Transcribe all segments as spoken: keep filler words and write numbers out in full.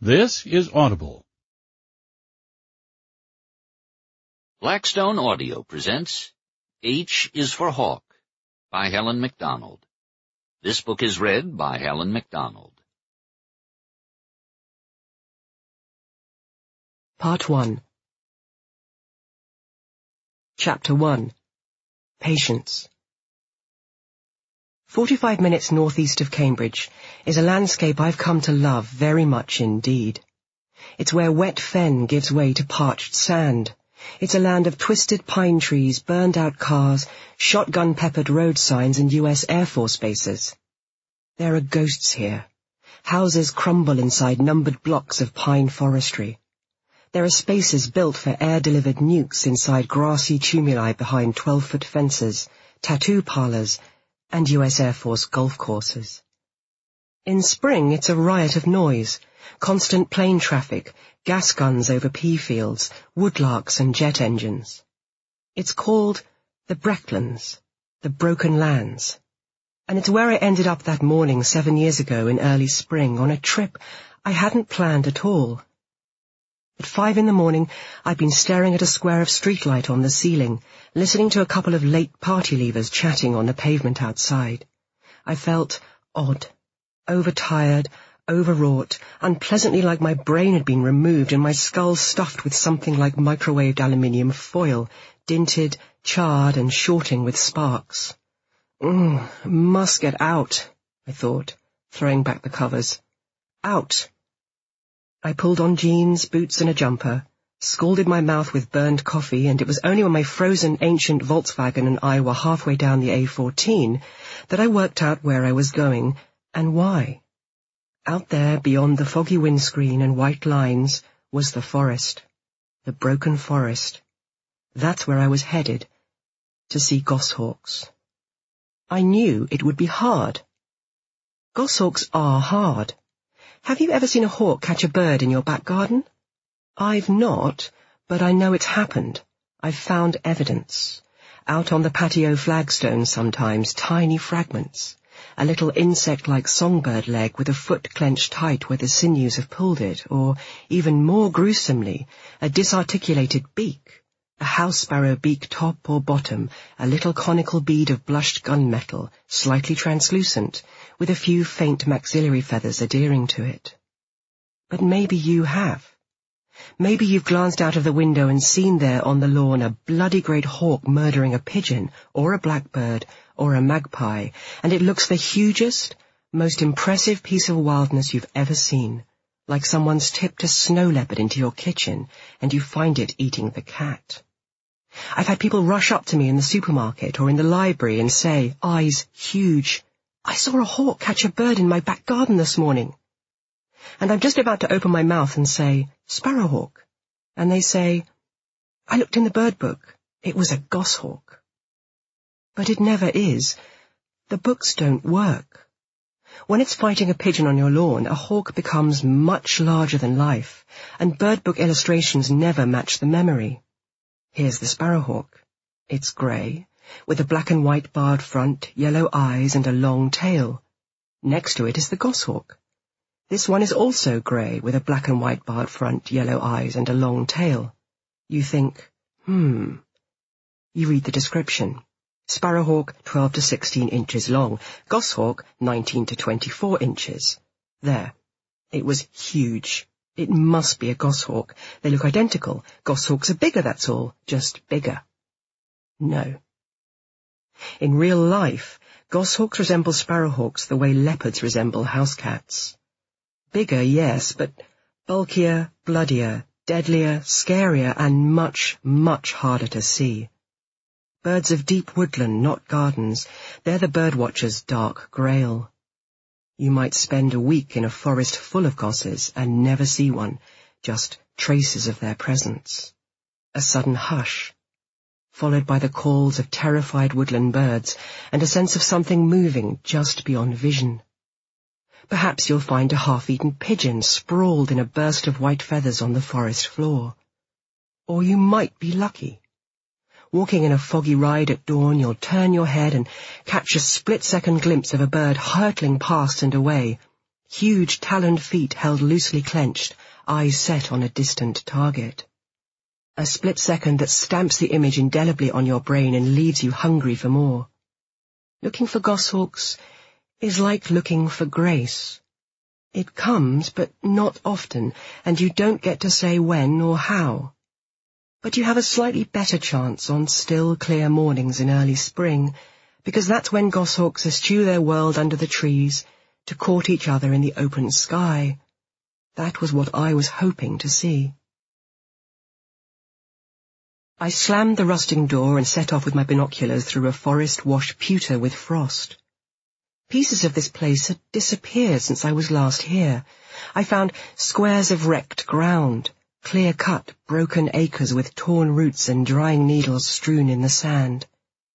This is Audible. Blackstone Audio presents H is for Hawk by Helen MacDonald. This book is read by Helen MacDonald. Part one. Chapter one. Patience. Forty-five minutes northeast of Cambridge is a landscape I've come to love very much indeed. It's where wet fen gives way to parched sand. It's a land of twisted pine trees, burned-out cars, shotgun-peppered road signs and U S Air Force bases. There are ghosts here. Houses crumble inside numbered blocks of pine forestry. There are spaces built for air-delivered nukes inside grassy tumuli behind twelve-foot fences, tattoo parlors, and U S Air Force golf courses. In spring, it's a riot of noise, constant plane traffic, gas guns over pea fields, woodlarks and jet engines. It's called the Brecklands, the Broken Lands, and it's where I ended up that morning seven years ago in early spring on a trip I hadn't planned at all. At five in the morning, I'd been staring at a square of streetlight on the ceiling, listening to a couple of late party leavers chatting on the pavement outside. I felt odd, overtired, overwrought, unpleasantly like my brain had been removed and my skull stuffed with something like microwaved aluminium foil, dinted, charred, and shorting with sparks. Mm, must get out, I thought, throwing back the covers. Out. I pulled on jeans, boots, and a jumper, scalded my mouth with burned coffee, and it was only when my frozen ancient Volkswagen and I were halfway down the A fourteen that I worked out where I was going and why. Out there, beyond the foggy windscreen and white lines, was the forest, the broken forest. That's where I was headed, to see goshawks. I knew it would be hard. Goshawks are hard. Have you ever seen a hawk catch a bird in your back garden? I've not, but I know it's happened. I've found evidence. Out on the patio flagstones sometimes, tiny fragments. A little insect-like songbird leg with a foot clenched tight where the sinews have pulled it, or, even more gruesomely, a disarticulated beak. A house sparrow beak top or bottom, a little conical bead of blushed gunmetal, slightly translucent, with a few faint maxillary feathers adhering to it. But maybe you have. Maybe you've glanced out of the window and seen there on the lawn a bloody great hawk murdering a pigeon, or a blackbird, or a magpie, and it looks the hugest, most impressive piece of wildness you've ever seen, like someone's tipped a snow leopard into your kitchen, and you find it eating the cat. I've had people rush up to me in the supermarket or in the library and say, eyes huge, I saw a hawk catch a bird in my back garden this morning. And I'm just about to open my mouth and say, sparrowhawk. And they say, I looked in the bird book. It was a goshawk. But it never is. The books don't work. When it's fighting a pigeon on your lawn, a hawk becomes much larger than life, and bird book illustrations never match the memory. Here's the sparrowhawk. It's grey, with a black and white barred front, yellow eyes, and a long tail. Next to it is the goshawk. This one is also grey, with a black and white barred front, yellow eyes, and a long tail. You think, hmm. You read the description. Sparrowhawk, twelve to sixteen inches long. Goshawk, nineteen to twenty-four inches. There. It was huge. It must be a goshawk. They look identical. Goshawks are bigger, that's all. Just bigger. No. In real life, goshawks resemble sparrowhawks the way leopards resemble house cats. Bigger, yes, but bulkier, bloodier, deadlier, scarier, and much, much harder to see. Birds of deep woodland, not gardens. They're the birdwatcher's dark grail. You might spend a week in a forest full of gosses and never see one, just traces of their presence. A sudden hush, followed by the calls of terrified woodland birds and a sense of something moving just beyond vision. Perhaps you'll find a half-eaten pigeon sprawled in a burst of white feathers on the forest floor. Or you might be lucky. Walking in a foggy ride at dawn, you'll turn your head and catch a split-second glimpse of a bird hurtling past and away, huge taloned feet held loosely clenched, eyes set on a distant target. A split second that stamps the image indelibly on your brain and leaves you hungry for more. Looking for goshawks is like looking for grace. It comes, but not often, and you don't get to say when or how. But you have a slightly better chance on still, clear mornings in early spring, because that's when goshawks eschew their world under the trees to court each other in the open sky. That was what I was hoping to see. I slammed the rusting door and set off with my binoculars through a forest washed pewter with frost. Pieces of this place had disappeared since I was last here. I found squares of wrecked ground, clear-cut, broken acres with torn roots and drying needles strewn in the sand.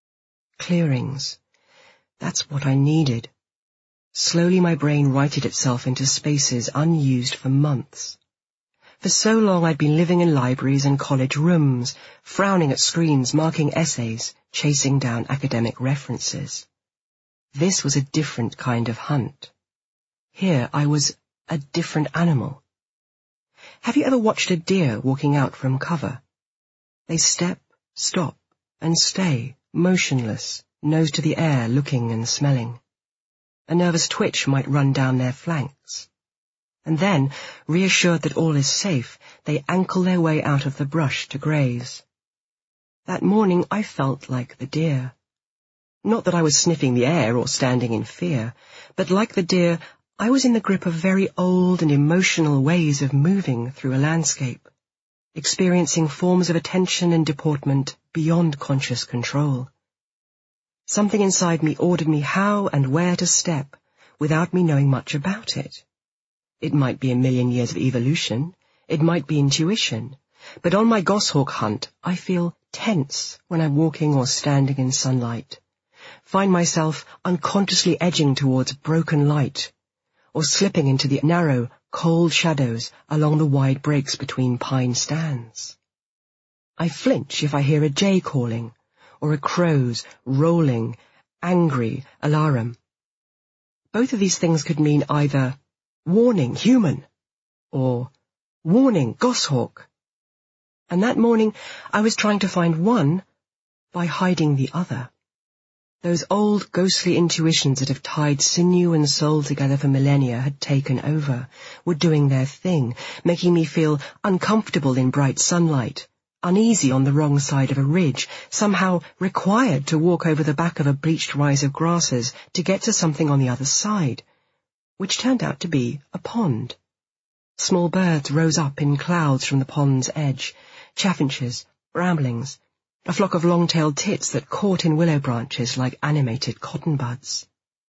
Clearings. That's what I needed. Slowly my brain righted itself into spaces unused for months. For so long I'd been living in libraries and college rooms, frowning at screens, marking essays, chasing down academic references. This was a different kind of hunt. Here I was a different animal. Have you ever watched a deer walking out from cover? They step, stop, and stay, motionless, nose to the air, looking and smelling. A nervous twitch might run down their flanks. And then, reassured that all is safe, they ankle their way out of the brush to graze. That morning I felt like the deer. Not that I was sniffing the air or standing in fear, but like the deer, I was in the grip of very old and emotional ways of moving through a landscape, experiencing forms of attention and deportment beyond conscious control. Something inside me ordered me how and where to step without me knowing much about it. It might be a million years of evolution, it might be intuition, but on my goshawk hunt I feel tense when I'm walking or standing in sunlight, find myself unconsciously edging towards broken light, or slipping into the narrow, cold shadows along the wide breaks between pine stands. I flinch if I hear a jay calling, or a crow's rolling, angry alarum. Both of these things could mean either warning, human, or warning, goshawk. And that morning I was trying to find one by hiding the other. Those old ghostly intuitions that have tied sinew and soul together for millennia had taken over, were doing their thing, making me feel uncomfortable in bright sunlight, uneasy on the wrong side of a ridge, somehow required to walk over the back of a bleached rise of grasses to get to something on the other side, which turned out to be a pond. Small birds rose up in clouds from the pond's edge, chaffinches, bramblings, a flock of long-tailed tits that caught in willow branches like animated cotton buds.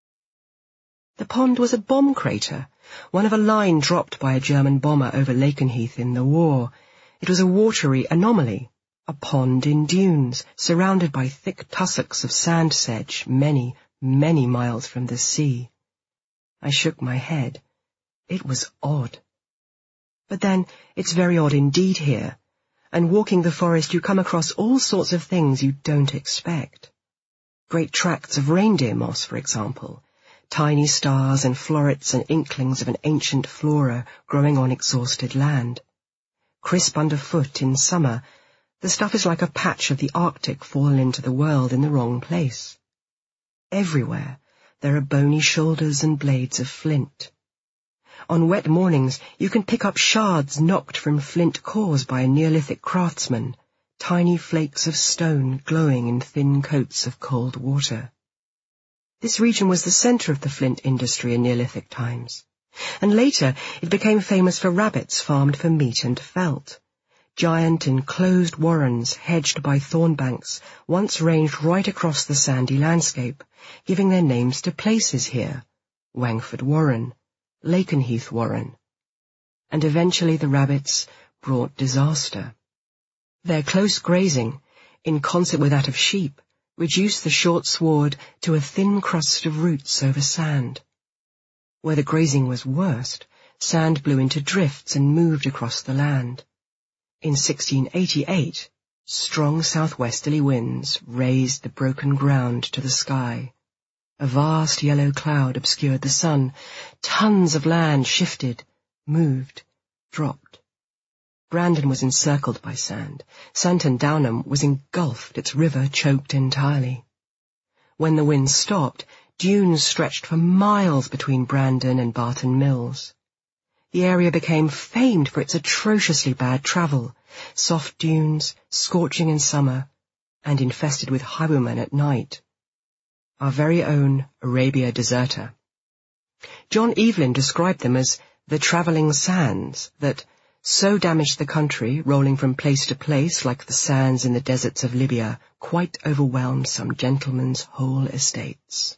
The pond was a bomb crater, one of a line dropped by a German bomber over Lakenheath in the war. It was a watery anomaly, a pond in dunes, surrounded by thick tussocks of sand sedge many, many miles from the sea. I shook my head. It was odd. But then, it's very odd indeed here, and walking the forest you come across all sorts of things you don't expect. Great tracts of reindeer moss, for example, tiny stars and florets and inklings of an ancient flora growing on exhausted land. Crisp underfoot in summer, the stuff is like a patch of the Arctic fallen into the world in the wrong place. Everywhere there are bony shoulders and blades of flint. On wet mornings you can pick up shards knocked from flint cores by a Neolithic craftsman, tiny flakes of stone glowing in thin coats of cold water. This region was the centre of the flint industry in Neolithic times, and later it became famous for rabbits farmed for meat and felt. Giant enclosed warrens hedged by thornbanks once ranged right across the sandy landscape, giving their names to places here, Wangford Warren, Lakenheath Warren, and eventually the rabbits brought disaster. Their close grazing, in concert with that of sheep, reduced the short sward to a thin crust of roots over sand. Where the grazing was worst, sand blew into drifts and moved across the land. In sixteen eighty-eight, strong southwesterly winds raised the broken ground to the sky. A vast yellow cloud obscured the sun. Tons of land shifted, moved, dropped. Brandon was encircled by sand. Santon Downham was engulfed, its river choked entirely. When the wind stopped, dunes stretched for miles between Brandon and Barton Mills. The area became famed for its atrociously bad travel, soft dunes, scorching in summer, and infested with highwaymen at night. Our very own Arabia Deserta. John Evelyn described them as the travelling sands that so damaged the country, rolling from place to place like the sands in the deserts of Libya, quite overwhelmed some gentlemen's whole estates.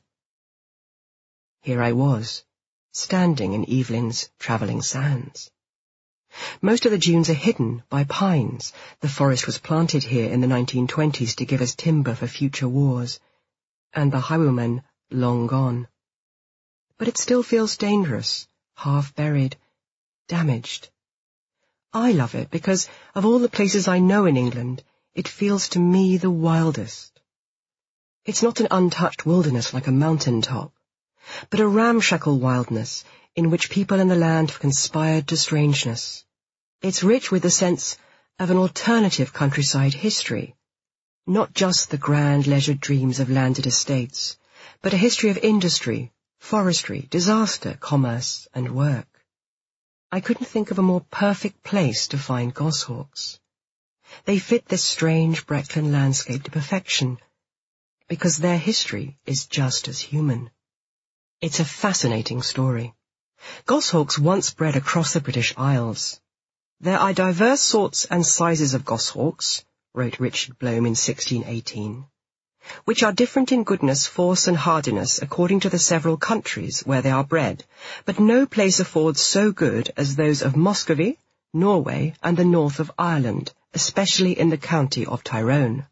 Here I was, standing in Evelyn's travelling sands. Most of the dunes are hidden by pines. The forest was planted here in the nineteen twenties to give us timber for future wars, and the highwaymen long gone. But it still feels dangerous, half-buried, damaged. I love it because, of all the places I know in England, it feels to me the wildest. It's not an untouched wilderness like a mountain top, but a ramshackle wildness in which people in the land have conspired to strangeness. It's rich with the sense of an alternative countryside history, not just the grand leisured dreams of landed estates, but a history of industry, forestry, disaster, commerce, and work. I couldn't think of a more perfect place to find goshawks. They fit this strange Breckland landscape to perfection, because their history is just as human. It's a fascinating story. Goshawks once bred across the British Isles. There are diverse sorts and sizes of goshawks, wrote Richard Blome in sixteen eighteen, which are different in goodness, force and hardiness according to the several countries where they are bred, but no place affords so good as those of Muscovy, Norway, and the north of Ireland, especially in the county of Tyrone.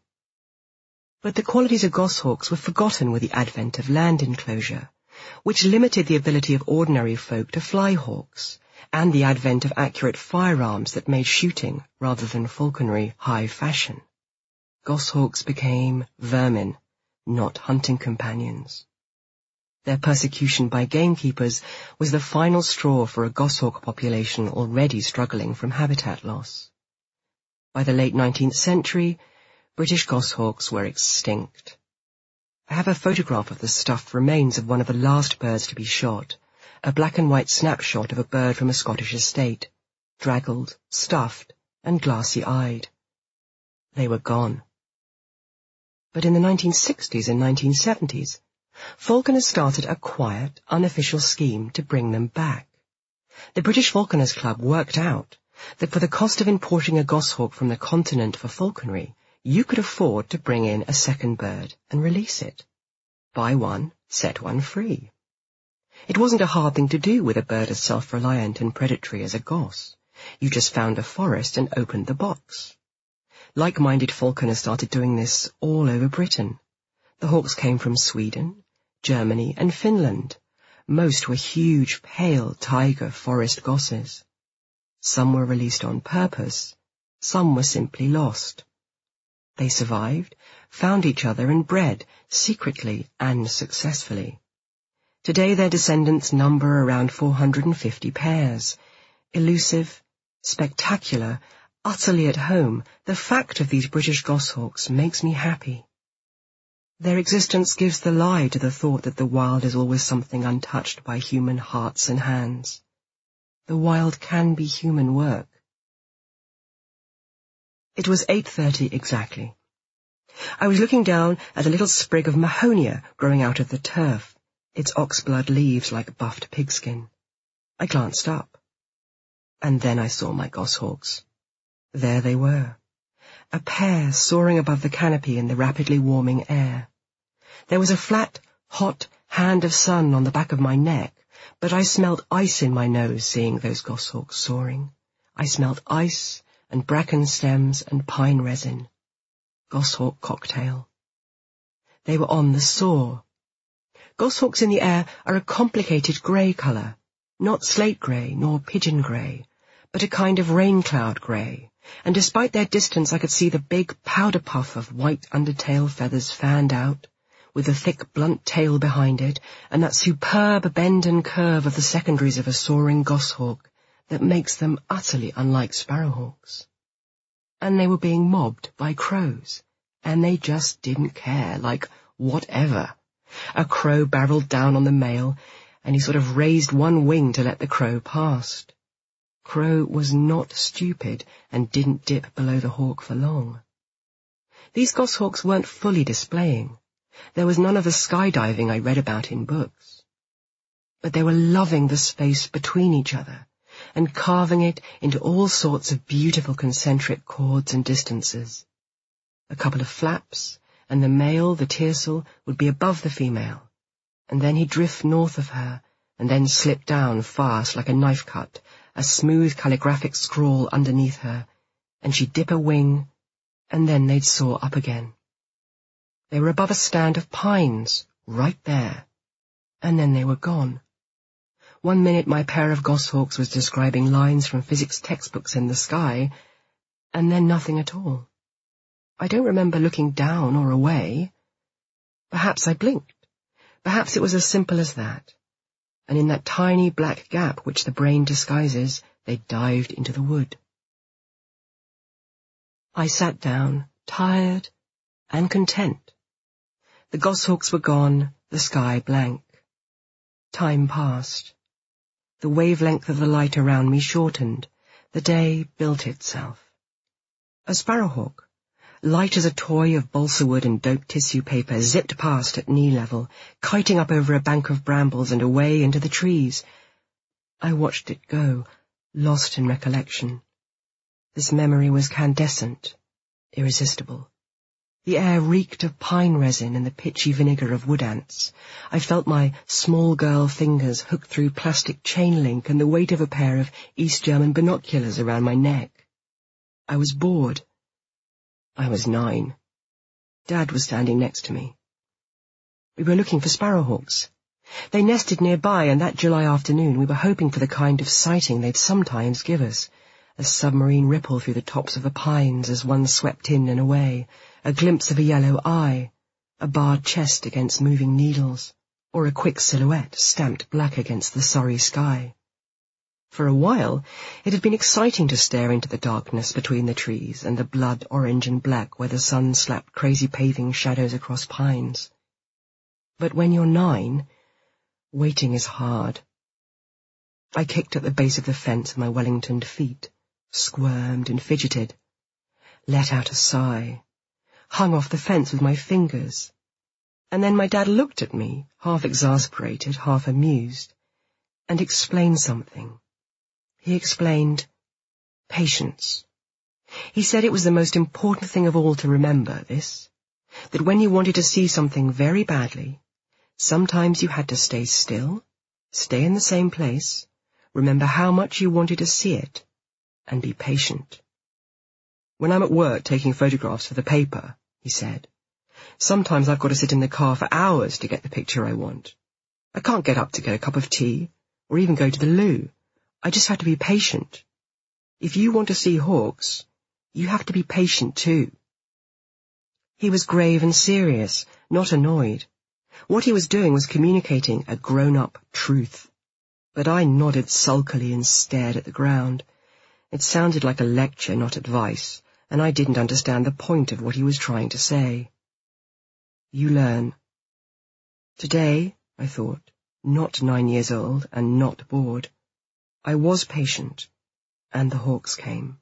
But the qualities of goshawks were forgotten with the advent of land enclosure, which limited the ability of ordinary folk to fly hawks, and the advent of accurate firearms that made shooting, rather than falconry, high fashion. Goshawks became vermin, not hunting companions. Their persecution by gamekeepers was the final straw for a goshawk population already struggling from habitat loss. By the late nineteenth century, British goshawks were extinct. I have a photograph of the stuffed remains of one of the last birds to be shot, a black and white snapshot of a bird from a Scottish estate, draggled, stuffed, and glassy-eyed. They were gone. But in the nineteen sixties and nineteen seventies, falconers started a quiet, unofficial scheme to bring them back. The British Falconers Club worked out that for the cost of importing a goshawk from the continent for falconry, you could afford to bring in a second bird and release it. Buy one, set one free. It wasn't a hard thing to do with a bird as self-reliant and predatory as a goss. You just found a forest and opened the box. Like-minded falconers started doing this all over Britain. The hawks came from Sweden, Germany, and Finland. Most were huge, pale, tiger forest gosses. Some were released on purpose, some were simply lost. They survived, found each other, and bred, secretly and successfully. Today their descendants number around four hundred fifty pairs. Elusive, spectacular, utterly at home, the fact of these British goshawks makes me happy. Their existence gives the lie to the thought that the wild is always something untouched by human hearts and hands. The wild can be human work. It was eight thirty exactly. I was looking down at a little sprig of mahonia growing out of the turf, its oxblood leaves like buffed pigskin. I glanced up, and then I saw my goshawks. There they were, a pair soaring above the canopy in the rapidly warming air. There was a flat, hot hand of sun on the back of my neck, but I smelled ice in my nose seeing those goshawks soaring. I smelled ice and bracken stems and pine resin. Goshawk cocktail. They were on the soar. Goshawks in the air are a complicated grey colour, not slate grey nor pigeon grey, but a kind of rain cloud grey. And despite their distance I could see the big powder puff of white undertail feathers fanned out, with the thick, blunt tail behind it, and that superb bend and curve of the secondaries of a soaring goshawk that makes them utterly unlike sparrowhawks. And they were being mobbed by crows, and they just didn't care, like whatever. A crow barreled down on the male, and he sort of raised one wing to let the crow past. Crow was not stupid and didn't dip below the hawk for long. These goshawks weren't fully displaying. There was none of the skydiving I read about in books. But they were loving the space between each other and carving it into all sorts of beautiful concentric chords and distances. A couple of flaps, and the male, the tiercel, would be above the female, and then he'd drift north of her, and then slip down fast like a knife cut, a smooth calligraphic scrawl underneath her, and she'd dip a wing, and then they'd soar up again. They were above a stand of pines, right there, and then they were gone. One minute my pair of goshawks was describing lines from physics textbooks in the sky, and then nothing at all. I don't remember looking down or away. Perhaps I blinked. Perhaps it was as simple as that. And in that tiny black gap which the brain disguises, they dived into the wood. I sat down, tired and content. The goshawks were gone, the sky blank. Time passed. The wavelength of the light around me shortened. The day built itself. A sparrowhawk, light as a toy of balsa wood and dope tissue paper, zipped past at knee level, kiting up over a bank of brambles and away into the trees. I watched it go, lost in recollection. This memory was candescent, irresistible. The air reeked of pine resin and the pitchy vinegar of wood ants. I felt my small girl fingers hooked through plastic chain link and the weight of a pair of East German binoculars around my neck. I was bored. I was nine. Dad was standing next to me. We were looking for sparrowhawks. They nested nearby, and that July afternoon we were hoping for the kind of sighting they'd sometimes give us, a submarine ripple through the tops of the pines as one swept in and away, a glimpse of a yellow eye, a barred chest against moving needles, or a quick silhouette stamped black against the sorry sky. For a while, it had been exciting to stare into the darkness between the trees and the blood orange and black where the sun slapped crazy paving shadows across pines. But when you're nine, waiting is hard. I kicked at the base of the fence with my Wellingtoned feet, squirmed and fidgeted, let out a sigh, hung off the fence with my fingers, and then my dad looked at me, half exasperated, half amused, and explained something. He explained patience. He said it was the most important thing of all to remember, this, that when you wanted to see something very badly, sometimes you had to stay still, stay in the same place, remember how much you wanted to see it, and be patient. When I'm at work taking photographs for the paper, he said, sometimes I've got to sit in the car for hours to get the picture I want. I can't get up to get a cup of tea, or even go to the loo. I just have to be patient. If you want to see hawks, you have to be patient too. He was grave and serious, not annoyed. What he was doing was communicating a grown-up truth. But I nodded sulkily and stared at the ground. It sounded like a lecture, not advice, and I didn't understand the point of what he was trying to say. You learn. Today, I thought, not nine years old and not bored. I was patient, and the hawks came.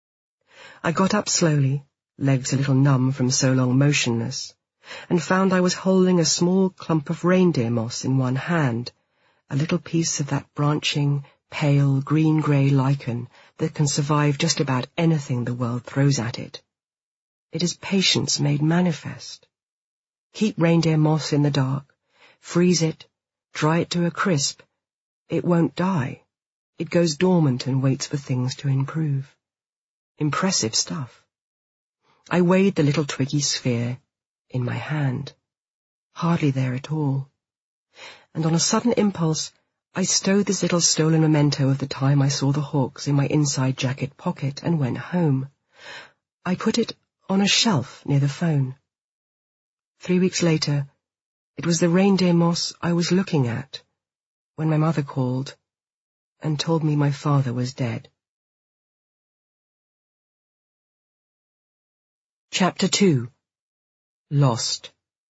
I got up slowly, legs a little numb from so long motionless, and found I was holding a small clump of reindeer moss in one hand, a little piece of that branching, pale, green-grey lichen that can survive just about anything the world throws at it. It is patience made manifest. Keep reindeer moss in the dark, freeze it, dry it to a crisp. It won't die. It goes dormant and waits for things to improve. Impressive stuff. I weighed the little twiggy sphere in my hand. Hardly there at all. And on a sudden impulse, I stowed this little stolen memento of the time I saw the hawks in my inside jacket pocket and went home. I put it on a shelf near the phone. Three weeks later, It was the reindeer moss I was looking at when my mother called and told me my father was dead. Chapter two. Lost.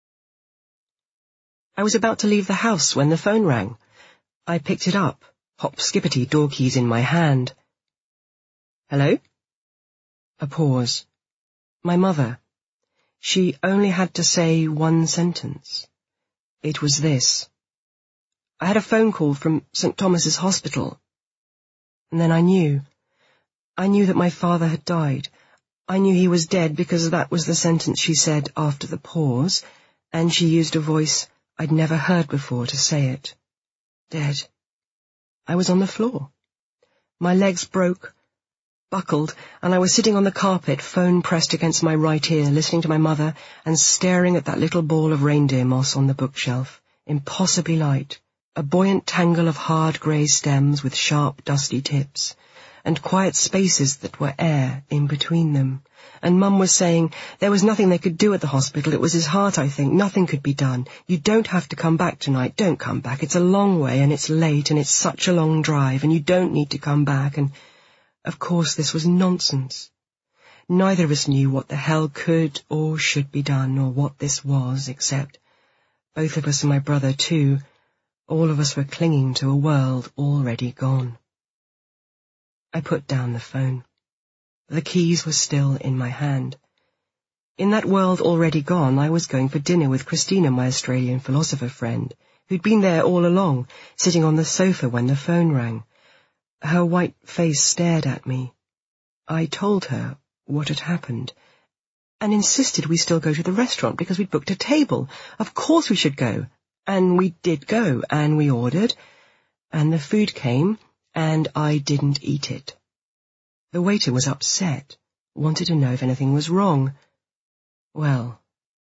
I was about to leave the house when the phone rang. I picked it up, hop-skippity door keys in my hand. Hello? A pause. My mother. She only had to say one sentence. It was this. I had a phone call from Saint Thomas's Hospital. And then I knew. I knew that my father had died. I knew he was dead because that was the sentence she said after the pause, and she used a voice I'd never heard before to say it. Dead. I was on the floor. My legs broke, buckled, and I was sitting on the carpet, phone pressed against my right ear, listening to my mother and staring at that little ball of reindeer moss on the bookshelf, impossibly light, a buoyant tangle of hard grey stems with sharp, dusty tips, and quiet spaces that were air in between them. And Mum was saying there was nothing they could do at the hospital. It was his heart, I think. Nothing could be done. You don't have to come back tonight. Don't come back. It's a long way, and it's late, and it's such a long drive, and you don't need to come back. And, of course, this was nonsense. Neither of us knew what the hell could or should be done, or what this was, except both of us and my brother, too. All of us were clinging to a world already gone. I put down the phone. The keys were still in my hand. In that world already gone, I was going for dinner with Christina, my Australian philosopher friend, who'd been there all along, sitting on the sofa when the phone rang. Her white face stared at me. I told her what had happened, and insisted we still go to the restaurant because we'd booked a table. Of course we should go. And we did go, and we ordered, and the food came, and I didn't eat it. The waiter was upset, wanted to know if anything was wrong. Well,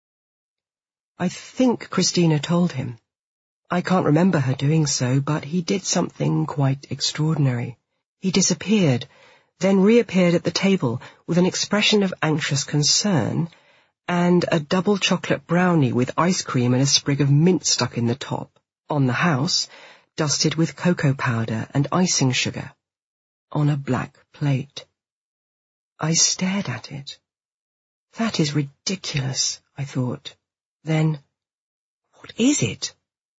I think Christina told him. I can't remember her doing so, but he did something quite extraordinary. He disappeared, then reappeared at the table with an expression of anxious concern, and a double chocolate brownie with ice cream and a sprig of mint stuck in the top, on the house, dusted with cocoa powder and icing sugar, on a black plate. I stared at it. That is ridiculous, I thought. Then, what is it?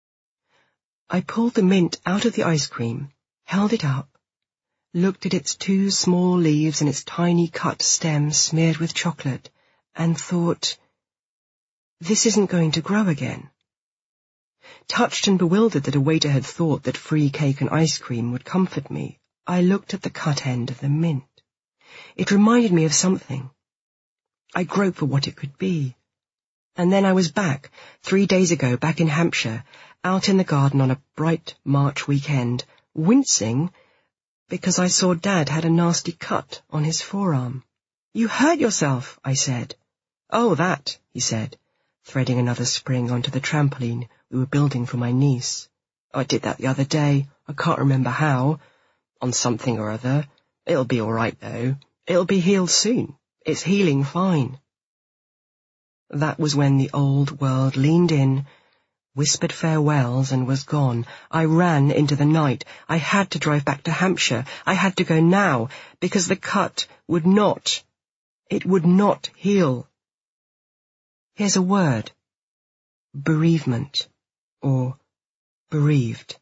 I pulled the mint out of the ice cream, held it up, looked at its two small leaves and its tiny cut stem smeared with chocolate, and thought, this isn't going to grow again. Touched and bewildered that a waiter had thought that free cake and ice cream would comfort me, I looked at the cut end of the mint. It reminded me of something. I groped for what it could be. And then I was back, three days ago, back in Hampshire, out in the garden on a bright March weekend, wincing because I saw Dad had a nasty cut on his forearm. You hurt yourself, I said. Oh, that, he said, threading another spring onto the trampoline we were building for my niece. I did that the other day. I can't remember how. On something or other. It'll be all right, though. It'll be healed soon. It's healing fine. That was when the old world leaned in, whispered farewells, and was gone. I ran into the night. I had to drive back to Hampshire. I had to go now, because the cut would not, it would not heal. Here's a word. Bereavement, or bereaved.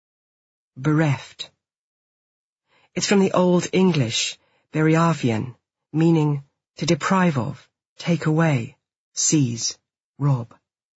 Bereft. It's from the Old English, bereavian, meaning to deprive of, take away, seize, rob.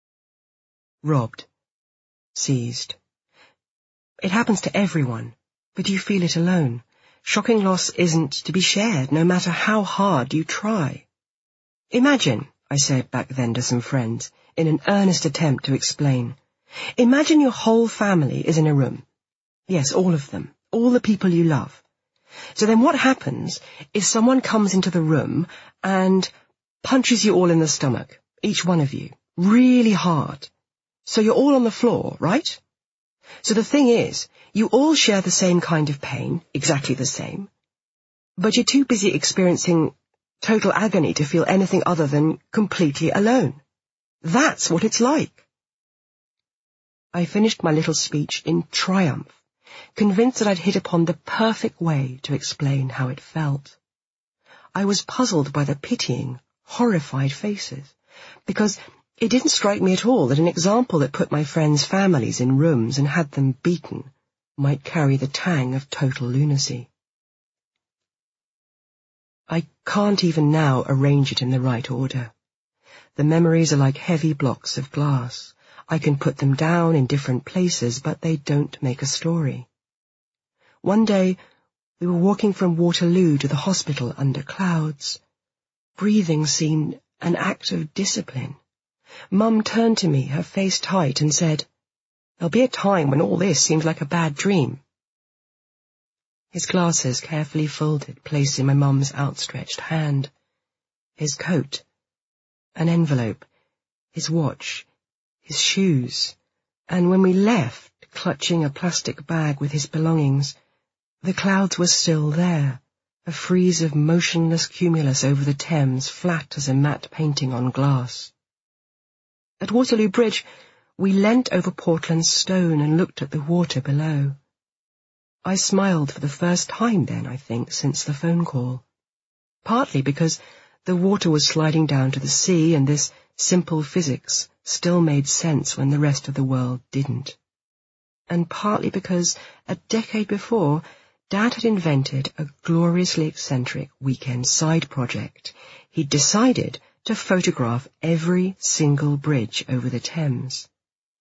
Robbed. Seized. It happens to everyone, but you feel it alone. Shocking loss isn't to be shared, no matter how hard you try. Imagine, I said back then to some friends, in an earnest attempt to explain. Imagine your whole family is in a room. Yes, all of them. All the people you love. So then what happens is someone comes into the room and punches you all in the stomach, each one of you, really hard. So you're all on the floor, right? So the thing is, you all share the same kind of pain, exactly the same, but you're too busy experiencing total agony to feel anything other than completely alone. That's what it's like. I finished my little speech in triumph, convinced that I'd hit upon the perfect way to explain how it felt. I was puzzled by the pitying, horrified faces, because it didn't strike me at all that an example that put my friends' families in rooms and had them beaten might carry the tang of total lunacy. I can't even now arrange it in the right order. The memories are like heavy blocks of glass. I can put them down in different places, but they don't make a story. One day, we were walking from Waterloo to the hospital under clouds. Breathing seemed an act of discipline. Mum turned to me, her face tight, and said, "There'll be a time when all this seems like a bad dream." His glasses carefully folded, placed in my mum's outstretched hand. His coat, an envelope, his watch, his shoes, and when we left, clutching a plastic bag with his belongings, the clouds were still there, a frieze of motionless cumulus over the Thames, flat as a matte painting on glass. At Waterloo Bridge, we leant over Portland Stone and looked at the water below. I smiled for the first time then, I think, since the phone call. Partly because the water was sliding down to the sea, and this simple physics still made sense when the rest of the world didn't. And partly because, a decade before, Dad had invented a gloriously eccentric weekend side project. He'd decided to photograph every single bridge over the Thames.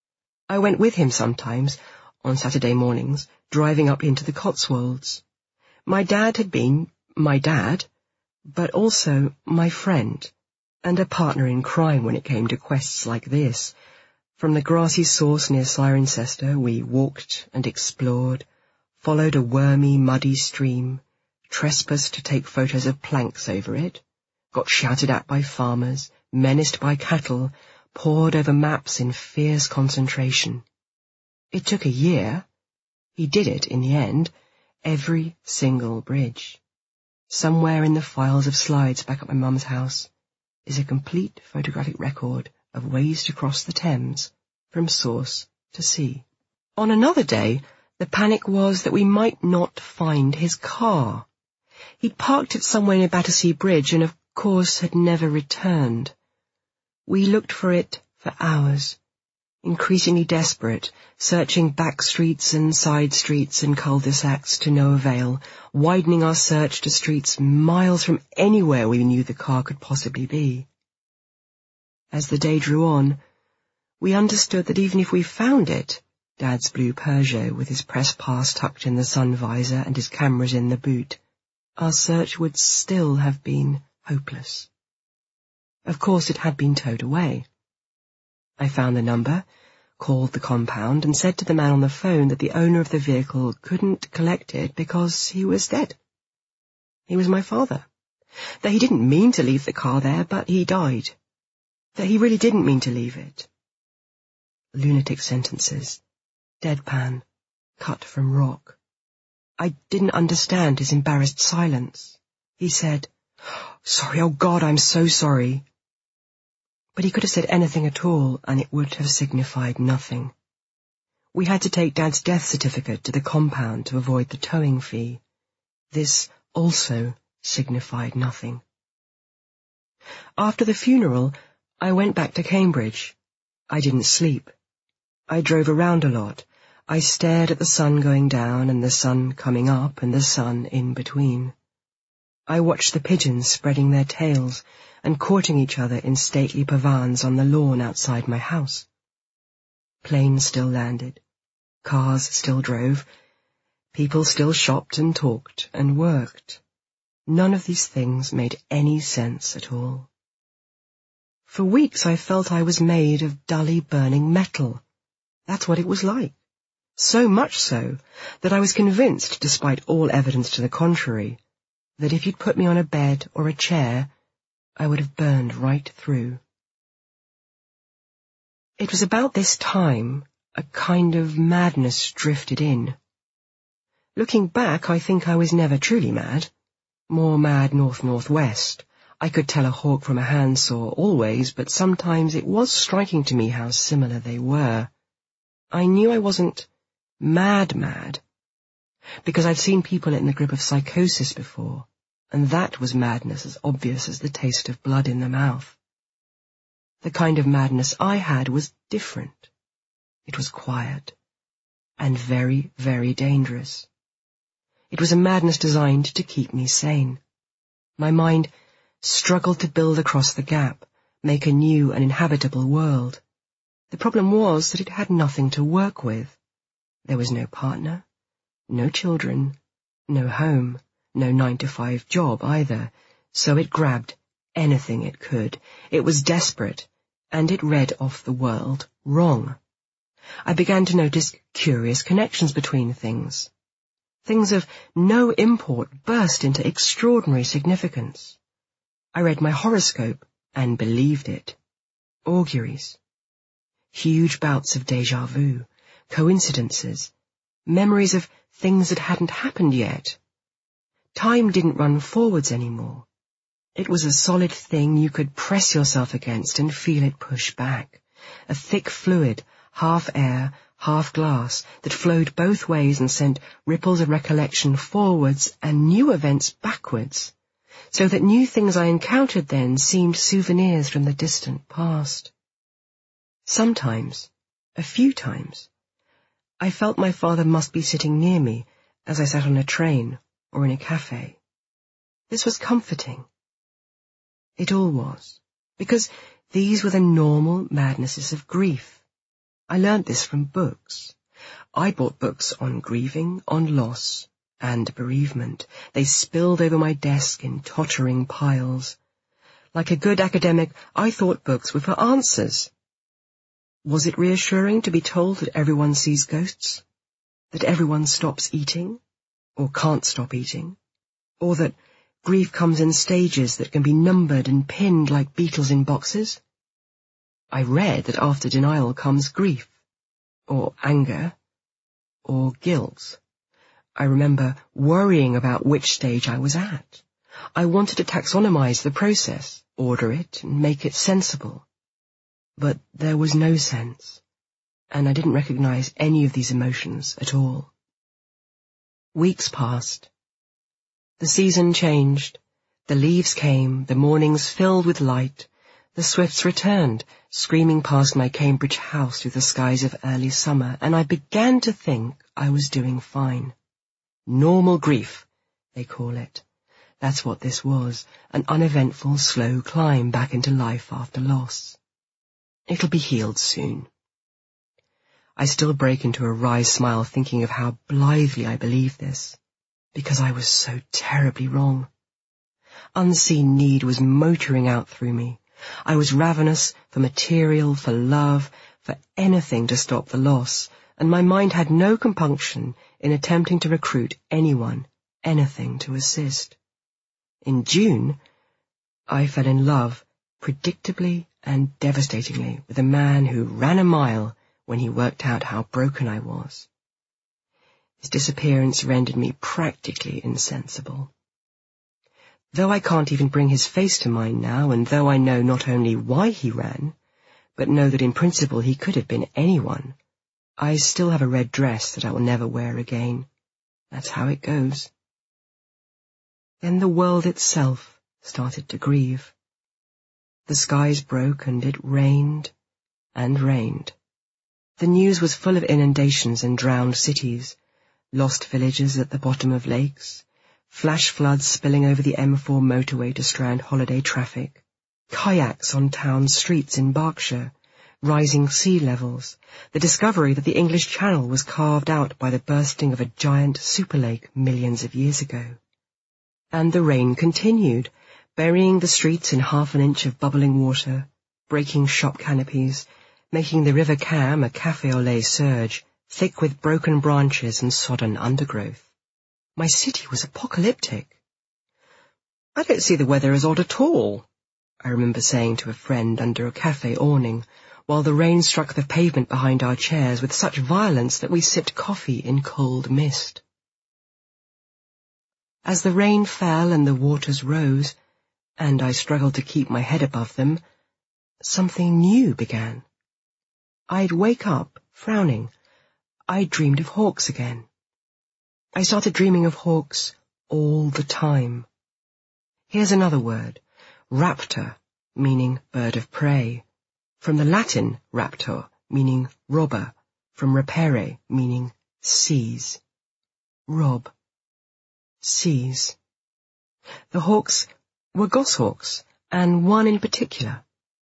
I went with him sometimes, on Saturday mornings, driving up into the Cotswolds. My dad had been my dad, but also my friend, and a partner in crime when it came to quests like this. From the grassy source near Cirencester, we walked and explored, followed a wormy, muddy stream, trespassed to take photos of planks over it, got shouted at by farmers, menaced by cattle, pored over maps in fierce concentration. It took a year. He did it in the end, every single bridge. Somewhere in the files of slides back at my mum's house is a complete photographic record of ways to cross the Thames from source to sea. On another day, the panic was that we might not find his car. He'd parked it somewhere near Battersea Bridge and, of course, had never returned. We looked for it for hours, increasingly desperate, searching back streets and side streets and cul-de-sacs to no avail, widening our search to streets miles from anywhere we knew the car could possibly be. As the day drew on, we understood that even if we found it, Dad's blue Peugeot with his press pass tucked in the sun visor and his cameras in the boot, our search would still have been hopeless. Of course it had been towed away. I found the number, called the compound, and said to the man on the phone that the owner of the vehicle couldn't collect it because he was dead. He was my father. That he didn't mean to leave the car there, but he died. That he really didn't mean to leave it. Lunatic sentences. Deadpan. Cut from rock. I didn't understand his embarrassed silence. He said, "Sorry, oh God, I'm so sorry." But he could have said anything at all, and it would have signified nothing. We had to take Dad's death certificate to the compound to avoid the towing fee. This also signified nothing. After the funeral, I went back to Cambridge. I didn't sleep. I drove around a lot. I stared at the sun going down and the sun coming up and the sun in between. I watched the pigeons spreading their tails and courting each other in stately pavans on the lawn outside my house. Planes still landed. Cars still drove. People still shopped and talked and worked. None of these things made any sense at all. For weeks I felt I was made of dully burning metal. That's what it was like. So much so that I was convinced, despite all evidence to the contrary, that if you'd put me on a bed or a chair, I would have burned right through. It was about this time a kind of madness drifted in. Looking back, I think I was never truly mad. More mad north-northwest. I could tell a hawk from a handsaw always, but sometimes it was striking to me how similar they were. I knew I wasn't mad-mad, because I'd seen people in the grip of psychosis before, and that was madness as obvious as the taste of blood in the mouth. The kind of madness I had was different. It was quiet, and very, very dangerous. It was a madness designed to keep me sane. My mind struggled to build across the gap, make a new and inhabitable world. The problem was that it had nothing to work with. There was no partner, no children, no home, no nine-to-five job either, so it grabbed anything it could. It was desperate, and it read off the world wrong. I began to notice curious connections between things. Things of no import burst into extraordinary significance. I read my horoscope and believed it. Auguries. Huge bouts of déjà vu, coincidences, memories of things that hadn't happened yet. Time didn't run forwards anymore. It was a solid thing you could press yourself against and feel it push back, a thick fluid, half air, half glass, that flowed both ways and sent ripples of recollection forwards and new events backwards, so that new things I encountered then seemed souvenirs from the distant past. Sometimes, a few times, I felt my father must be sitting near me as I sat on a train or in a cafe. This was comforting. It all was, because these were the normal madnesses of grief. I learned this from books. I bought books on grieving, on loss, and bereavement. They spilled over my desk in tottering piles. Like a good academic, I thought books were for answers. Was it reassuring to be told that everyone sees ghosts? That everyone stops eating, or can't stop eating? Or that grief comes in stages that can be numbered and pinned like beetles in boxes? I read that after denial comes grief, or anger, or guilt. I remember worrying about which stage I was at. I wanted to taxonomize the process, order it, and make it sensible. But there was no sense, and I didn't recognize any of these emotions at all. Weeks passed. The season changed. The leaves came, the mornings filled with light. The swifts returned, screaming past my Cambridge house through the skies of early summer, and I began to think I was doing fine. Normal grief, they call it. That's what this was, an uneventful, slow climb back into life after loss. It'll be healed soon. I still break into a wry smile thinking of how blithely I believed this, because I was so terribly wrong. Unseen need was motoring out through me. I was ravenous for material, for love, for anything to stop the loss, and my mind had no compunction in attempting to recruit anyone, anything to assist. In June, I fell in love, predictably and devastatingly, with a man who ran a mile when he worked out how broken I was. His disappearance rendered me practically insensible. Though I can't even bring his face to mind now, and though I know not only why he ran, but know that in principle he could have been anyone, I still have a red dress that I will never wear again. That's how it goes. Then the world itself started to grieve. The skies broke and it rained and rained. The news was full of inundations and drowned cities, lost villages at the bottom of lakes, flash floods spilling over the M four motorway to Strand holiday traffic, kayaks on town streets in Berkshire, rising sea levels, the discovery that the English Channel was carved out by the bursting of a giant super lake millions of years ago. And the rain continued, burying the streets in half an inch of bubbling water, breaking shop canopies, making the River Cam a cafe au lait surge, thick with broken branches and sodden undergrowth. My city was apocalyptic. "I don't see the weather as odd at all," I remember saying to a friend under a cafe awning, while the rain struck the pavement behind our chairs with such violence that we sipped coffee in cold mist. As the rain fell and the waters rose, and I struggled to keep my head above them, something new began. I'd wake up, frowning, I dreamed of hawks again. I started dreaming of hawks all the time. Here's another word, raptor, meaning bird of prey, from the Latin raptor, meaning robber, from rapere, meaning seize. Rob. Seize. The hawks were goshawks, and one in particular.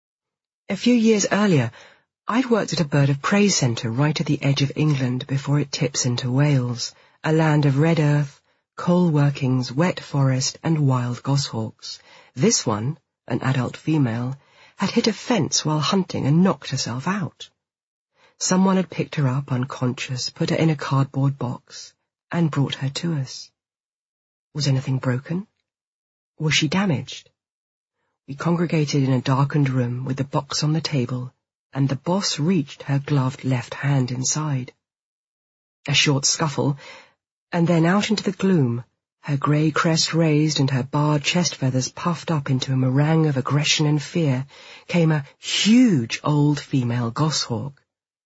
A few years earlier, I'd worked at a bird of prey centre right at the edge of England before it tips into Wales, a land of red earth, coal workings, wet forest, and wild goshawks. This one, an adult female, had hit a fence while hunting and knocked herself out. Someone had picked her up unconscious, put her in a cardboard box, and brought her to us. Was anything broken? Was she damaged? We congregated in a darkened room with the box on the table, and the boss reached her gloved left hand inside. A short scuffle, and then out into the gloom, her grey crest raised and her barred chest feathers puffed up into a meringue of aggression and fear, came a huge old female goshawk.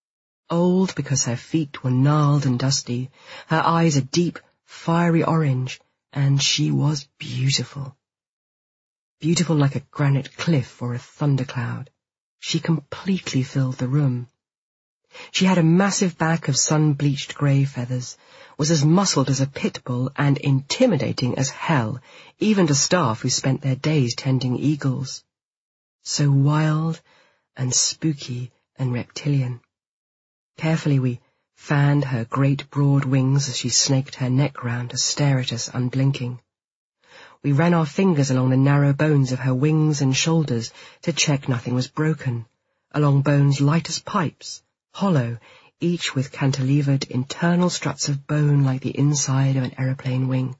Old because her feet were gnarled and dusty, her eyes a deep, fiery orange, and she was beautiful. Beautiful like a granite cliff or a thundercloud. She completely filled the room. She had a massive back of sun-bleached grey feathers, was as muscled as a pit bull, and intimidating as hell, even to staff who spent their days tending eagles. So wild and spooky and reptilian. Carefully we fanned her great broad wings as she snaked her neck round to stare at us unblinking. We ran our fingers along the narrow bones of her wings and shoulders to check nothing was broken, along bones light as pipes, hollow, each with cantilevered internal struts of bone like the inside of an aeroplane wing.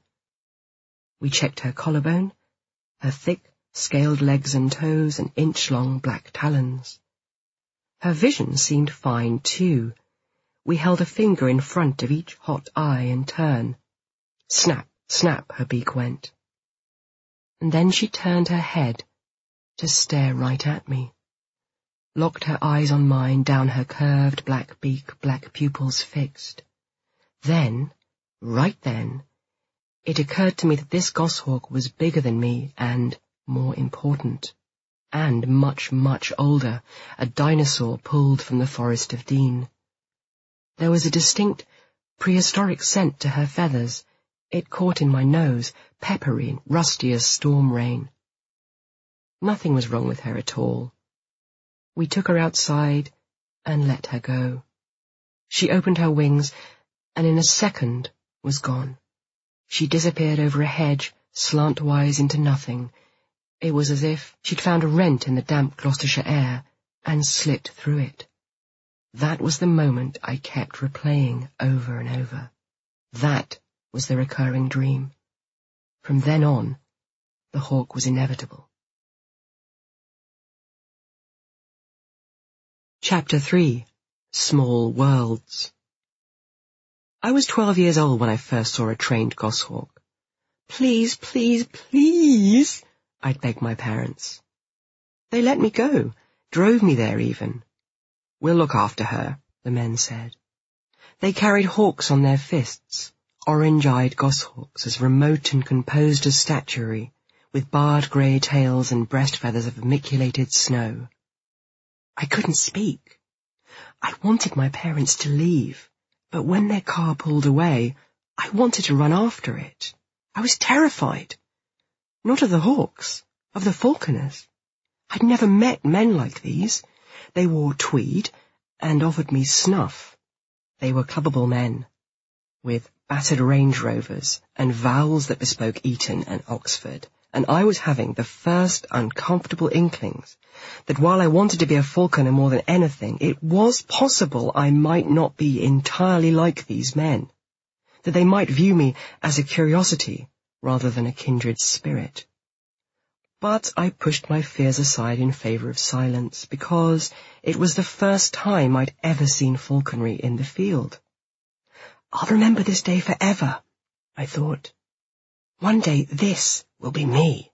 We checked her collarbone, her thick, scaled legs and toes, and inch-long black talons. Her vision seemed fine, too. We held a finger in front of each hot eye in turn. Snap, snap, her beak went. And then she turned her head to stare right at me, locked her eyes on mine, down her curved black beak, black pupils fixed. Then, right then, it occurred to me that this goshawk was bigger than me and more important, and much, much older, a dinosaur pulled from the forest of Dean. There was a distinct prehistoric scent to her feathers. It caught in my nose, peppery, rusty as storm rain. Nothing was wrong with her at all. We took her outside and let her go. She opened her wings, and in a second was gone. She disappeared over a hedge, slantwise into nothing. It was as if she'd found a rent in the damp Gloucestershire air and slipped through it. That was the moment I kept replaying over and over. That was the recurring dream. From then on, the hawk was inevitable. Chapter three. Small Worlds. I was twelve years old when I first saw a trained goshawk. Please, please, please, I'd beg my parents. They let me go, drove me there even. We'll look after her, the men said. They carried hawks on their fists, orange-eyed goshawks as remote and composed as statuary, with barred grey tails and breast feathers of vermiculated snow. I couldn't speak. I wanted my parents to leave, but when their car pulled away, I wanted to run after it. I was terrified. Not of the hawks, of the falconers. I'd never met men like these. They wore tweed and offered me snuff. They were clubbable men, with battered Range Rovers and vowels that bespoke Eton and Oxford, and I was having the first uncomfortable inklings that while I wanted to be a falconer more than anything, it was possible I might not be entirely like these men, that they might view me as a curiosity rather than a kindred spirit. But I pushed my fears aside in favour of silence, because it was the first time I'd ever seen falconry in the field. I'll remember this day forever, I thought. One day this will be me.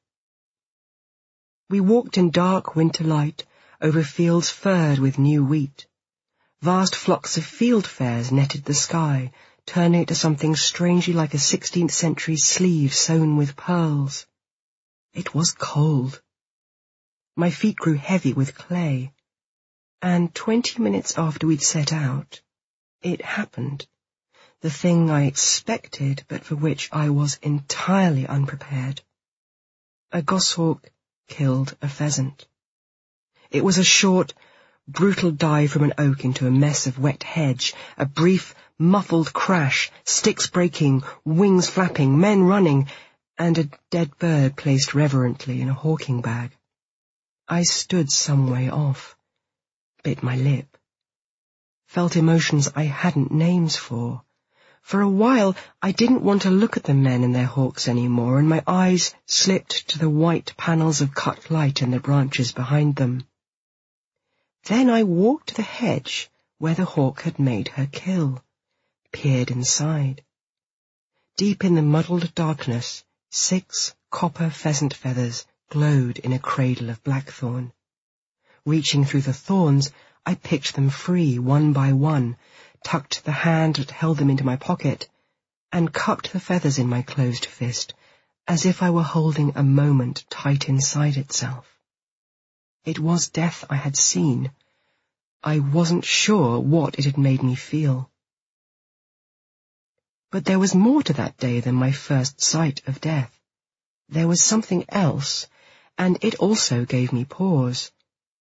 We walked in dark winter light over fields furred with new wheat. Vast flocks of fieldfares netted the sky, turning it to something strangely like a sixteenth century sleeve sewn with pearls. It was cold. My feet grew heavy with clay, and twenty minutes after we'd set out, it happened. The thing I expected, but for which I was entirely unprepared. A goshawk killed a pheasant. It was a short, brutal dive from an oak into a mess of wet hedge, a brief, muffled crash, sticks breaking, wings flapping, men running, and a dead bird placed reverently in a hawking bag. I stood some way off, bit my lip, felt emotions I hadn't names for. For a while I didn't want to look at the men and their hawks any more, and my eyes slipped to the white panels of cut light in the branches behind them. Then I walked to the hedge where the hawk had made her kill, peered inside. Deep in the muddled darkness, six copper pheasant feathers glowed in a cradle of blackthorn. Reaching through the thorns, I picked them free one by one, tucked the hand that held them into my pocket, and cupped the feathers in my closed fist, as if I were holding a moment tight inside itself. It was death I had seen. I wasn't sure what it had made me feel. But there was more to that day than my first sight of death. There was something else, and it also gave me pause.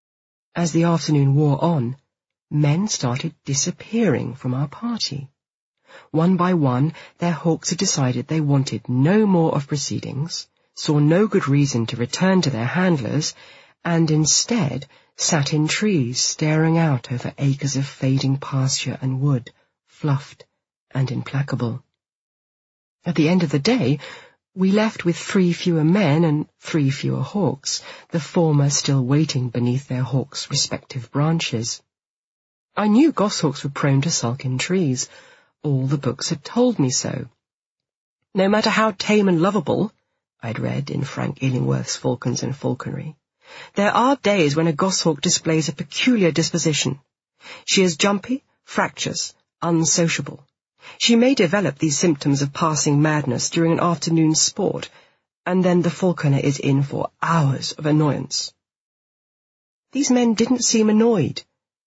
As the afternoon wore on, men started disappearing from our party. One by one, their hawks had decided they wanted no more of proceedings, saw no good reason to return to their handlers, and instead sat in trees staring out over acres of fading pasture and wood, fluffed and implacable. At the end of the day, we left with three fewer men and three fewer hawks, the former still waiting beneath their hawks' respective branches. I knew goshawks were prone to sulk in trees. All the books had told me so. No matter how tame and lovable, I'd read in Frank Illingworth's Falcons and Falconry, there are days when a goshawk displays a peculiar disposition. She is jumpy, fractious, unsociable. She may develop these symptoms of passing madness during an afternoon's sport, and then the falconer is in for hours of annoyance. These men didn't seem annoyed.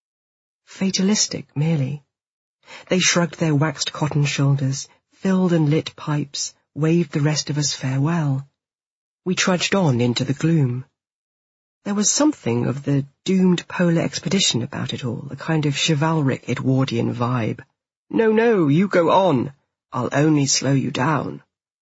Fatalistic, merely. They shrugged their waxed cotton shoulders, filled and lit pipes, waved the rest of us farewell. We trudged on into the gloom. There was something of the doomed polar expedition about it all, a kind of chivalric Edwardian vibe. No, no, you go on. I'll only slow you down.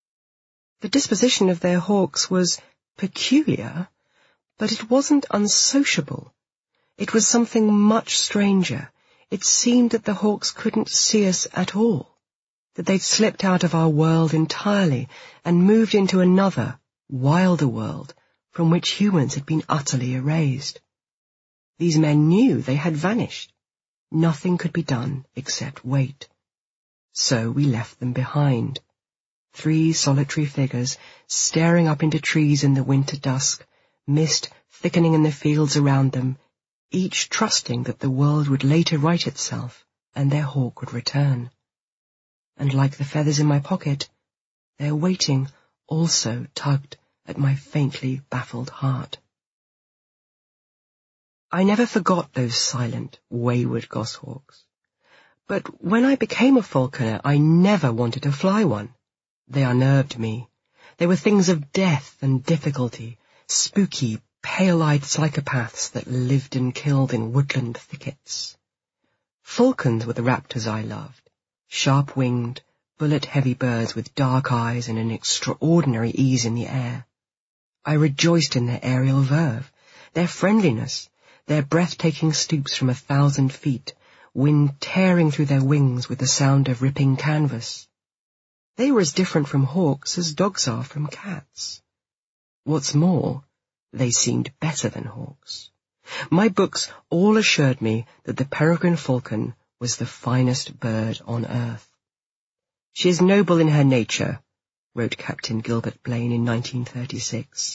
The disposition of their hawks was peculiar, but it wasn't unsociable. It was something much stranger. It seemed that the hawks couldn't see us at all, that they'd slipped out of our world entirely and moved into another, wilder world from which humans had been utterly erased. These men knew they had vanished. Nothing could be done except wait. So we left them behind. Three solitary figures staring up into trees in the winter dusk, mist thickening in the fields around them, each trusting that the world would later right itself and their hawk would return. And like the feathers in my pocket, their waiting also tugged at my faintly baffled heart. I never forgot those silent, wayward goshawks. But when I became a falconer, I never wanted to fly one. They unnerved me. They were things of death and difficulty, spooky, pale-eyed psychopaths that lived and killed in woodland thickets. Falcons were the raptors I loved, sharp-winged, bullet-heavy birds with dark eyes and an extraordinary ease in the air. I rejoiced in their aerial verve, their friendliness, their breathtaking stoops from a thousand feet, wind tearing through their wings with the sound of ripping canvas. They were as different from hawks as dogs are from cats. What's more, they seemed better than hawks. My books all assured me that the peregrine falcon was the finest bird on earth. She is noble in her nature, wrote Captain Gilbert Blaine in nineteen thirty-six,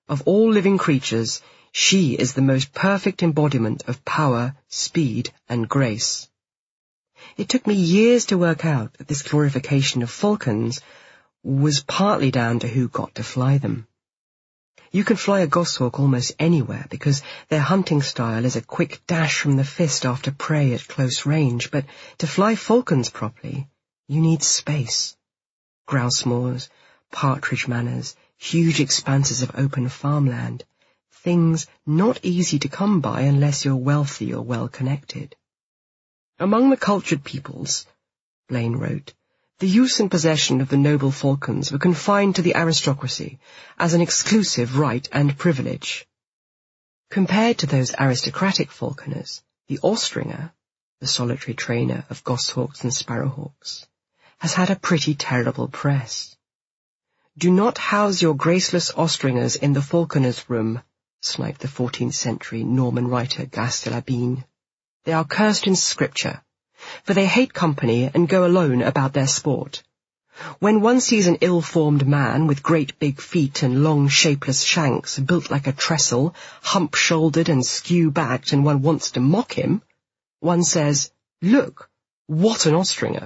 Of all living creatures, she is the most perfect embodiment of power, speed, and grace. It took me years to work out that this glorification of falcons was partly down to who got to fly them. You can fly a goshawk almost anywhere because their hunting style is a quick dash from the fist after prey at close range, but to fly falcons properly, you need space. Grouse moors, partridge manors, huge expanses of open farmland, things not easy to come by unless you're wealthy or well-connected. Among the cultured peoples, Blaine wrote, the use and possession of the noble falcons were confined to the aristocracy as an exclusive right and privilege. Compared to those aristocratic falconers, the Austringer, the solitary trainer of goshawks and sparrowhawks, has had a pretty terrible press. Do not house your graceless Austringers in the falconer's room, sniped the fourteenth century Norman writer Gas de la Bine. They are cursed in scripture, for they hate company and go alone about their sport. When one sees an ill-formed man with great big feet and long shapeless shanks, built like a trestle, hump-shouldered and skew-backed, and one wants to mock him, one says, "Look, what an Austringer!"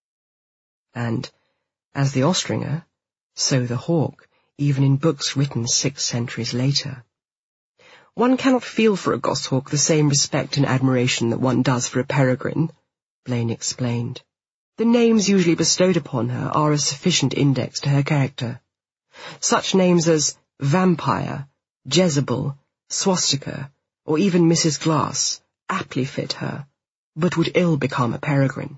And, as the Austringer, so the hawk, even in books written six centuries later. One cannot feel for a goshawk the same respect and admiration that one does for a peregrine, Blaine explained. The names usually bestowed upon her are a sufficient index to her character. Such names as Vampire, Jezebel, Swastika, or even Missus Glass aptly fit her, but would ill become a peregrine.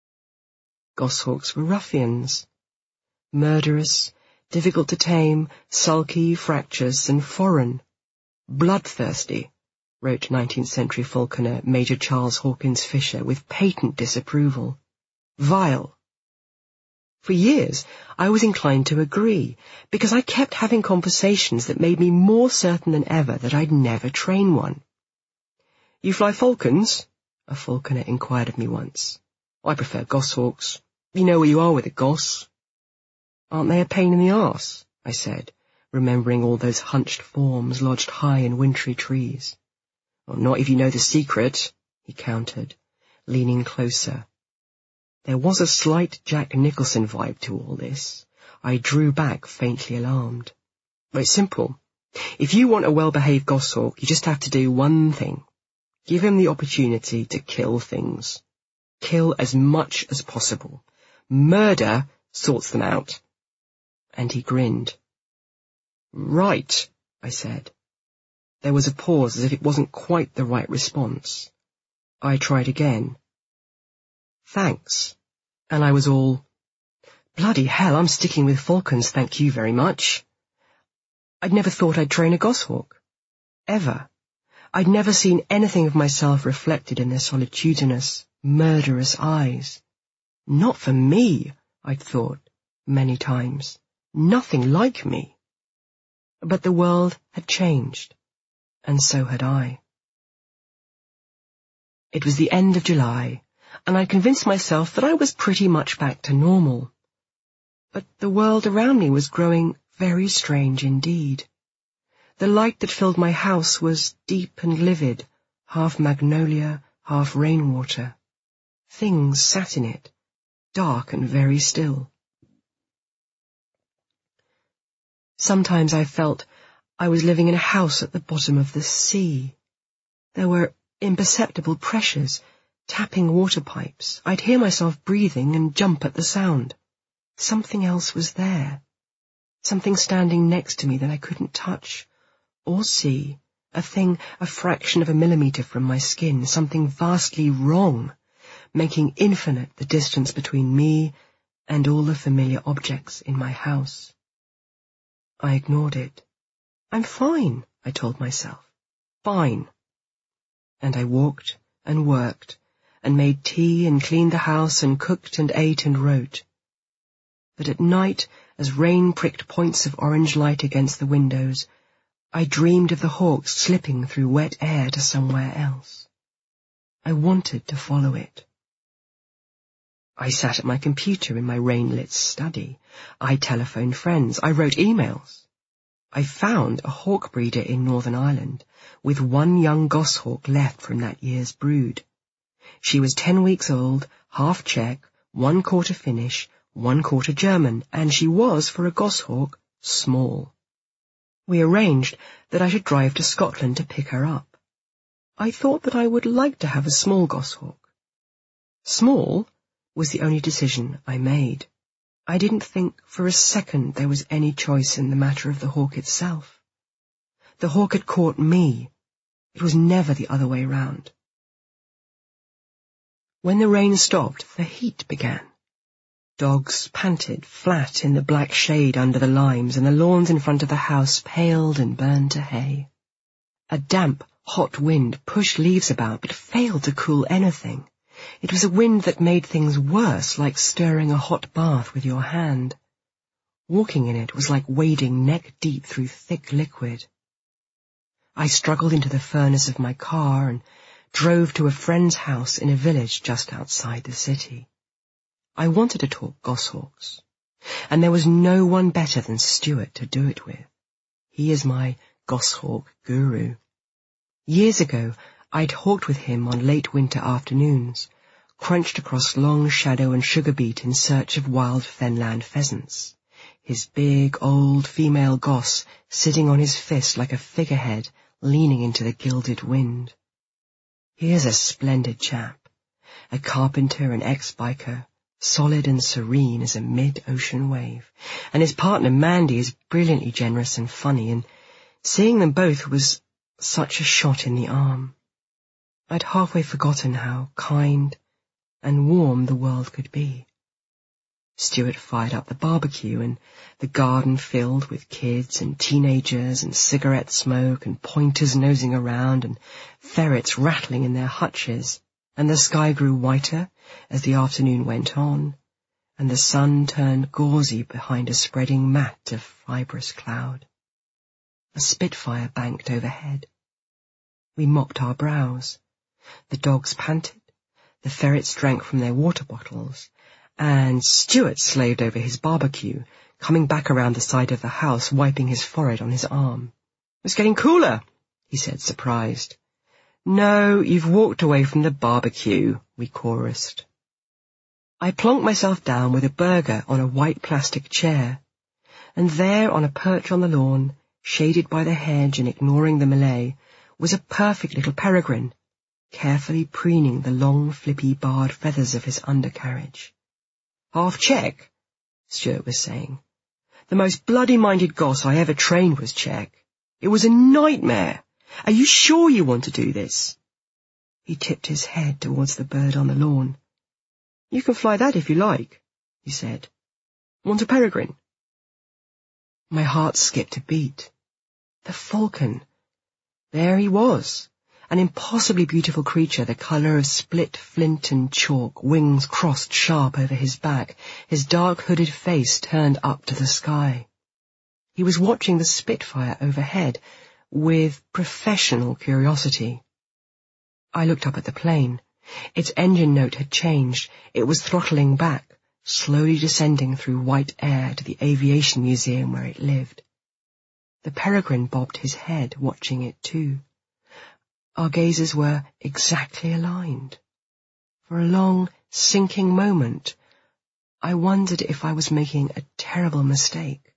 Goshawks were ruffians, murderous, difficult to tame, sulky, fractious, and foreign. Bloodthirsty, wrote nineteenth century falconer Major Charles Hawkins Fisher with patent disapproval. Vile. For years, I was inclined to agree, because I kept having conversations that made me more certain than ever that I'd never train one. "You fly falcons?" a falconer inquired of me once. "I prefer goshawks. You know where you are with a goss." "Aren't they a pain in the arse?" I said, remembering all those hunched forms lodged high in wintry trees. "Well, not if you know the secret," he countered, leaning closer. There was a slight Jack Nicholson vibe to all this. I drew back, faintly alarmed. "Well, it's simple. If you want a well-behaved goshawk, you just have to do one thing. Give him the opportunity to kill things. Kill as much as possible. Murder sorts them out." And he grinned. "Right," I said. There was a pause, as if it wasn't quite the right response. I tried again. "Thanks." And I was all, "Bloody hell, I'm sticking with falcons, thank you very much." I'd never thought I'd train a goshawk. Ever. I'd never seen anything of myself reflected in their solitudinous, murderous eyes. Not for me, I'd thought, many times. Nothing like me. But the world had changed, and so had I. It was the end of July, and I convinced myself that I was pretty much back to normal. But the world around me was growing very strange indeed. The light that filled my house was deep and livid, half magnolia, half rainwater. Things sat in it, dark and very still. Sometimes I felt I was living in a house at the bottom of the sea. There were imperceptible pressures, tapping water pipes. I'd hear myself breathing and jump at the sound. Something else was there. Something standing next to me that I couldn't touch or see. A thing a fraction of a millimetre from my skin. Something vastly wrong, making infinite the distance between me and all the familiar objects in my house. I ignored it. "I'm fine," I told myself. Fine. And I walked and worked and made tea and cleaned the house and cooked and ate and wrote. But at night, as rain pricked points of orange light against the windows, I dreamed of the hawks slipping through wet air to somewhere else. I wanted to follow it. I sat at my computer in my rain-lit study. I telephoned friends. I wrote emails. I found a hawk breeder in Northern Ireland with one young goshawk left from that year's brood. She was ten weeks old, half Czech, one quarter Finnish, one quarter German, and she was, for a goshawk, small. We arranged that I should drive to Scotland to pick her up. I thought that I would like to have a small goshawk. Small was the only decision I made. I didn't think for a second there was any choice in the matter of the hawk itself. The hawk had caught me. It was never the other way round. When the rain stopped, the heat began. Dogs panted flat in the black shade under the limes, and the lawns in front of the house paled and burned to hay. A damp, hot wind pushed leaves about, but failed to cool anything. It was a wind that made things worse, like stirring a hot bath with your hand. Walking in it was like wading neck-deep through thick liquid. I struggled into the furnace of my car and drove to a friend's house in a village just outside the city. I wanted to talk goshawks, and there was no one better than Stuart to do it with. He is my goshawk guru. Years ago, I'd hawked with him on late winter afternoons, crunched across long shadow and sugar beet in search of wild fenland pheasants, his big, old female goss sitting on his fist like a figurehead leaning into the gilded wind. He is a splendid chap, a carpenter and ex-biker, solid and serene as a mid-ocean wave, and his partner Mandy is brilliantly generous and funny, and seeing them both was such a shot in the arm. I'd halfway forgotten how kind and warm the world could be. Stuart fired up the barbecue, and the garden filled with kids and teenagers and cigarette smoke and pointers nosing around and ferrets rattling in their hutches, and the sky grew whiter as the afternoon went on, and the sun turned gauzy behind a spreading mat of fibrous cloud. A Spitfire banked overhead. We mopped our brows. The dogs panted, the ferrets drank from their water bottles, and Stuart slaved over his barbecue, coming back around the side of the house, wiping his forehead on his arm. "It's getting cooler," he said, surprised. "No, you've walked away from the barbecue," we chorused. I plonked myself down with a burger on a white plastic chair, and there on a perch on the lawn, shaded by the hedge and ignoring the melee, was a perfect little peregrine, carefully preening the long, flippy, barred feathers of his undercarriage. "Half Czech," Stuart was saying. "The most bloody-minded goss I ever trained was Czech. It was a nightmare. Are you sure you want to do this?" He tipped his head towards the bird on the lawn. "You can fly that if you like," he said. "Want a peregrine?" My heart skipped a beat. The falcon. There he was, an impossibly beautiful creature, the colour of split flint and chalk, wings crossed sharp over his back, his dark hooded face turned up to the sky. He was watching the Spitfire overhead with professional curiosity. I looked up at the plane. Its engine note had changed. It was throttling back, slowly descending through white air to the aviation museum where it lived. The peregrine bobbed his head, watching it too. Our gazes were exactly aligned. For a long, sinking moment, I wondered if I was making a terrible mistake.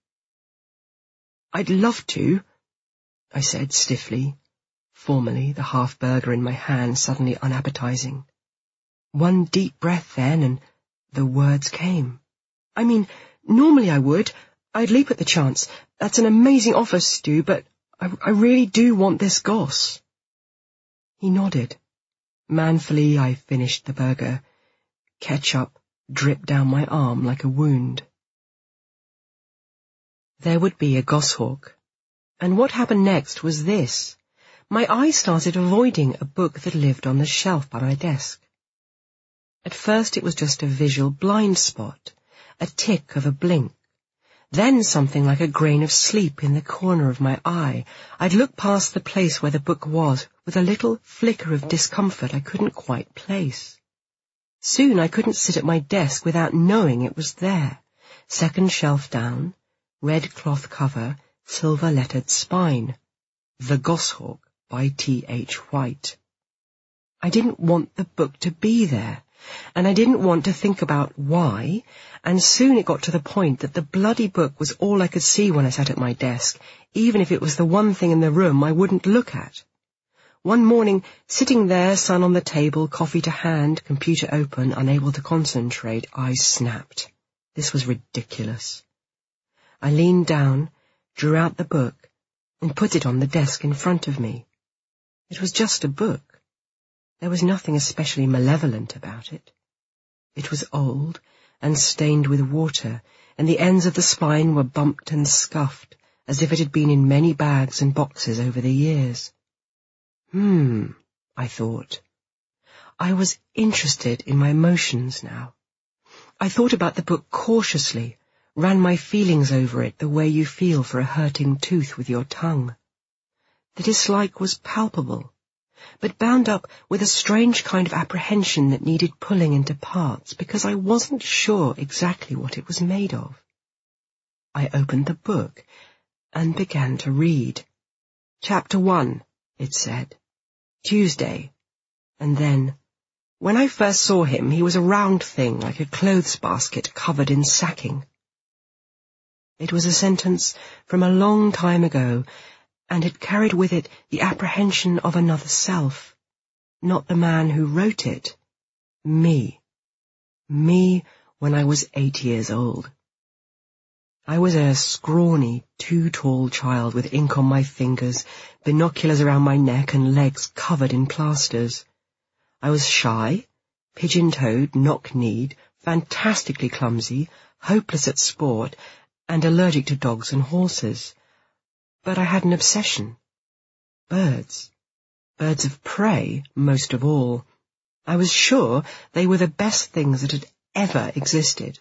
"I'd love to," I said stiffly, formally, the half-burger in my hand suddenly unappetizing. One deep breath then, and the words came. "I mean, normally I would. I'd leap at the chance. That's an amazing offer, Stu, but I, I really do want this goss." He nodded. Manfully, I finished the burger. Ketchup dripped down my arm like a wound. There would be a goshawk. And what happened next was this. My eyes started avoiding a book that lived on the shelf by my desk. At first it was just a visual blind spot, a tick of a blink. Then something like a grain of sleep in the corner of my eye. I'd look past the place where the book was with a little flicker of discomfort I couldn't quite place. Soon I couldn't sit at my desk without knowing it was there. Second shelf down, red cloth cover, silver-lettered spine, The Goshawk by T H White. I didn't want the book to be there, and I didn't want to think about why, and soon it got to the point that the bloody book was all I could see when I sat at my desk, even if it was the one thing in the room I wouldn't look at. One morning, sitting there, sun on the table, coffee to hand, computer open, unable to concentrate, I snapped. This was ridiculous. I leaned down, drew out the book, and put it on the desk in front of me. It was just a book. There was nothing especially malevolent about it. It was old and stained with water, and the ends of the spine were bumped and scuffed, as if it had been in many bags and boxes over the years. Hmm, I thought. I was interested in my emotions now. I thought about the book cautiously, ran my feelings over it the way you feel for a hurting tooth with your tongue. The dislike was palpable, but bound up with a strange kind of apprehension that needed pulling into parts because I wasn't sure exactly what it was made of. I opened the book and began to read. Chapter one, it said. Tuesday. And then, when I first saw him, he was a round thing like a clothes basket covered in sacking. It was a sentence from a long time ago, and it carried with it the apprehension of another self, not the man who wrote it, me. Me when I was eight years old. I was a scrawny, too-tall child with ink on my fingers, binoculars around my neck and legs covered in plasters. I was shy, pigeon-toed, knock-kneed, fantastically clumsy, hopeless at sport, and allergic to dogs and horses. But I had an obsession. Birds. Birds of prey, most of all. I was sure they were the best things that had ever existed.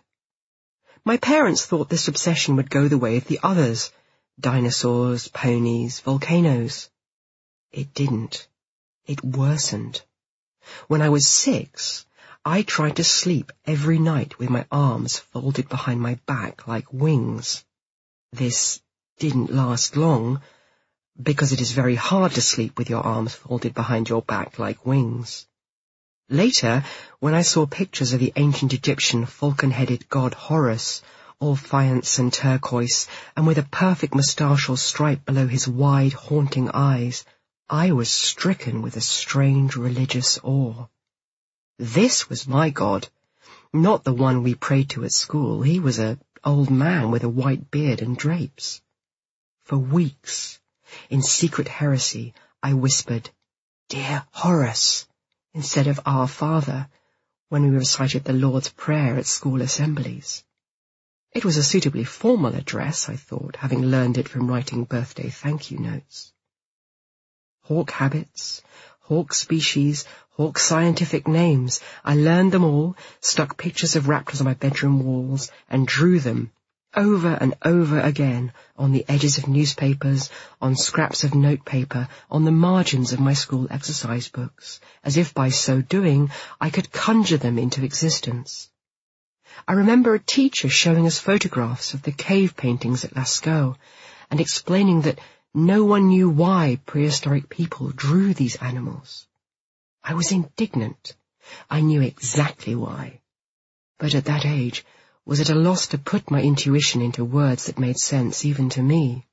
My parents thought this obsession would go the way of the others, dinosaurs, ponies, volcanoes. It didn't. It worsened. When I was six, I tried to sleep every night with my arms folded behind my back like wings. This didn't last long, because it is very hard to sleep with your arms folded behind your back like wings. Later, when I saw pictures of the ancient Egyptian falcon-headed god Horus, all faience and turquoise, and with a perfect moustache or stripe below his wide, haunting eyes, I was stricken with a strange religious awe. This was my god, not the one we prayed to at school. He was an old man with a white beard and drapes. For weeks, in secret heresy, I whispered, "Dear Horus," instead of "Our Father," when we recited the Lord's Prayer at school assemblies. It was a suitably formal address, I thought, having learned it from writing birthday thank-you notes. Hawk habits, hawk species, hawk scientific names, I learned them all, stuck pictures of raptors on my bedroom walls, and drew them, over and over again, on the edges of newspapers, on scraps of notepaper, on the margins of my school exercise books, as if by so doing I could conjure them into existence. I remember a teacher showing us photographs of the cave paintings at Lascaux, and explaining that no one knew why prehistoric people drew these animals. I was indignant. I knew exactly why. But at that age, was at a loss to put my intuition into words that made sense even to me.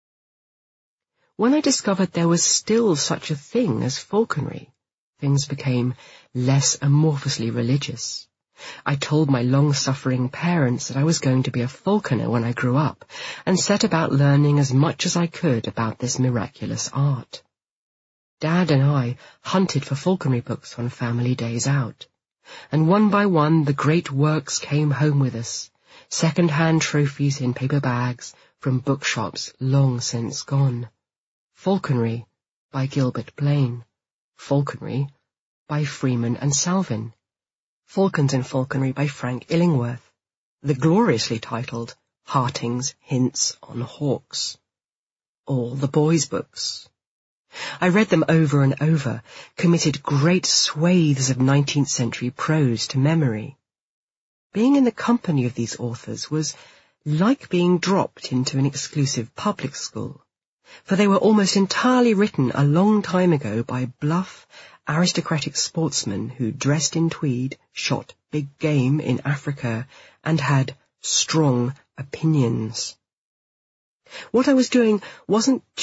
When I discovered there was still such a thing as falconry, things became less amorphously religious. I told my long-suffering parents that I was going to be a falconer when I grew up, and set about learning as much as I could about this miraculous art. Dad and I hunted for falconry books on family days out, and one by one the great works came home with us, second-hand trophies in paper bags from bookshops long since gone. Falconry by Gilbert Blaine, Falconry by Freeman and Salvin, Falcons and Falconry by Frank Illingworth, the gloriously titled Harting's Hints on Hawks. All the boys' books. I read them over and over, committed great swathes of nineteenth century prose to memory. Being in the company of these authors was like being dropped into an exclusive public school, for they were almost entirely written a long time ago by bluff, aristocratic sportsmen who dressed in tweed, shot big game in Africa, and had strong opinions. What I was doing wasn't